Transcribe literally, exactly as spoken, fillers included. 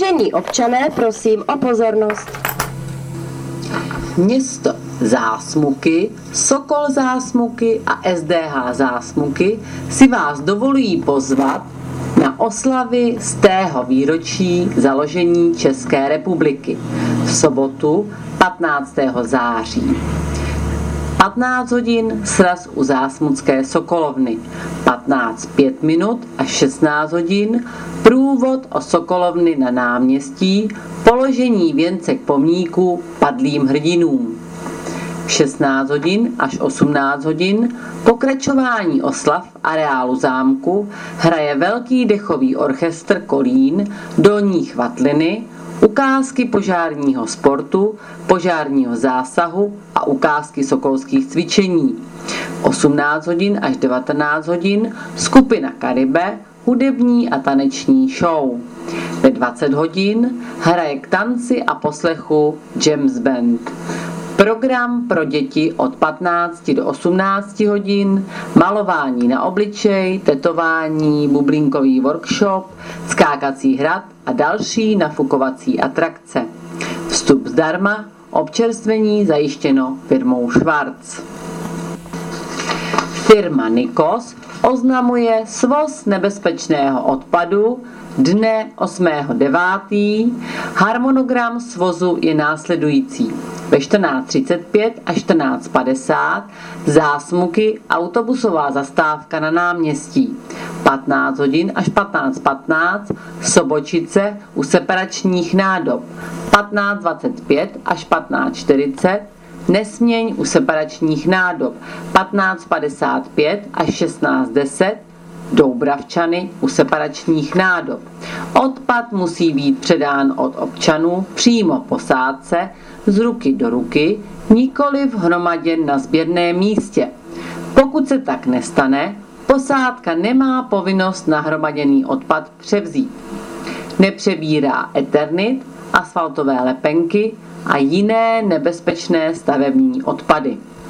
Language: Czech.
Vážení občané, prosím o pozornost. Město Zásmuky, Sokol Zásmuky a S D H Zásmuky si vás dovolují pozvat na oslavy stého výročí založení České republiky v sobotu patnáctého září. patnáct hodin sraz u Zásmucké sokolovny, patnáct pět minut až šestnáct hodin průvod o sokolovny na náměstí, položení věnce k pomníku padlým hrdinům. šestnáct hodin až osmnáct hodin pokračování oslav v areálu zámku hraje velký dechový orchestr Kolín Dolní Chvatliny, ukázky požárního sportu, požárního zásahu a ukázky sokolských cvičení. osmnáct hodin až devatenáct hodin skupina Karibe, hudební a taneční show. Ve dvacet hodin hraje k tanci a poslechu James Band. Program pro děti od patnácti do osmnácti hodin, malování na obličej, tetování, bublinkový workshop, skákací hrad a další nafukovací atrakce. Vstup zdarma, občerstvení zajištěno firmou Schwarz. Firma Nikos oznamuje svoz nebezpečného odpadu dne osmého devátého Harmonogram svozu je následující. Ve čtrnáct třicet pět až čtrnáct padesát Zásmuky, autobusová zastávka na náměstí. patnáct hodin až patnáct patnáct Sobočice u separačních nádob. patnáct dvacet pět až patnáct čtyřicet Nesměň u separačních nádob. patnáct padesát pět až šestnáct deset Doubravčany u separačních nádob. Odpad musí být předán od občanů přímo posádce z ruky do ruky, nikoliv hromaděn na sběrném místě. Pokud se tak nestane, posádka nemá povinnost nahromaděný odpad převzít. Nepřebírá eternit, asfaltové lepenky a jiné nebezpečné stavební odpady.